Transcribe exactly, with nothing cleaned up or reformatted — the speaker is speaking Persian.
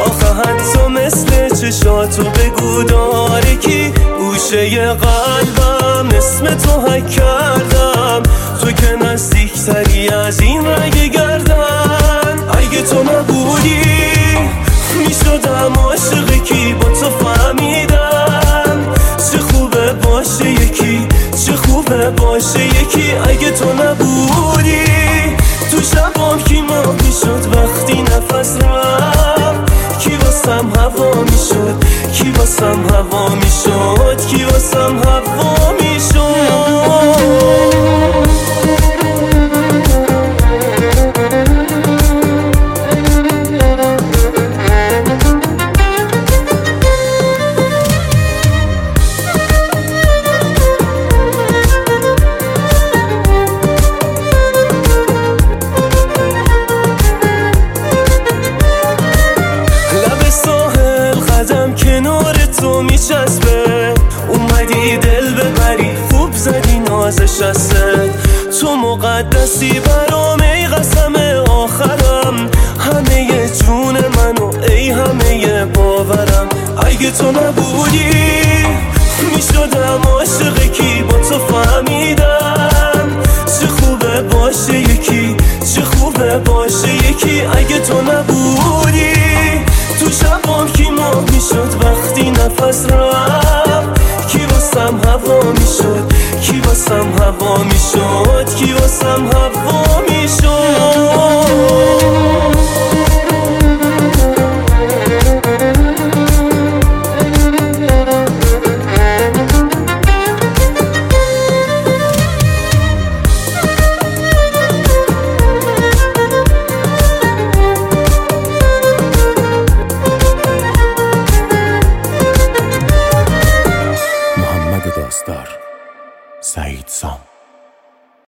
آخه حتی مثل چشاتو بگو داره کی گوشه قلبم اسم تو حک کردم، تو که نزدیکتری از این رگ گردن. اگه تو نبودی میشدم عاشق کی، با تو فهمیدم چه خوبه باشه یکی، چه خوبه باشه یکی. اگه تو نبودی تو شبام کی ماه میشد وقتی نفس رفت، کی واسم هوا میشد، کی واسم هوا میشد، کی واسم هوا میشد. کنار تو میچسبه، اومدی دل ببری خوب زدی نازش هسته. تو مقدسی برام ای قسم آخرم، همه جون منو ای همه باورم. اگه تو نبودی میشدم عاشق کی، با تو فهمیدم چه خوبه باشه یکی، چه خوبه باشه یکی. اگه تو نبودی تو شبام کی ماه میشد وقتی نفس رفت، کی واسم هوا میشد، کی واسم هوا میشد، کی واسم هوا میشد. سعید سام.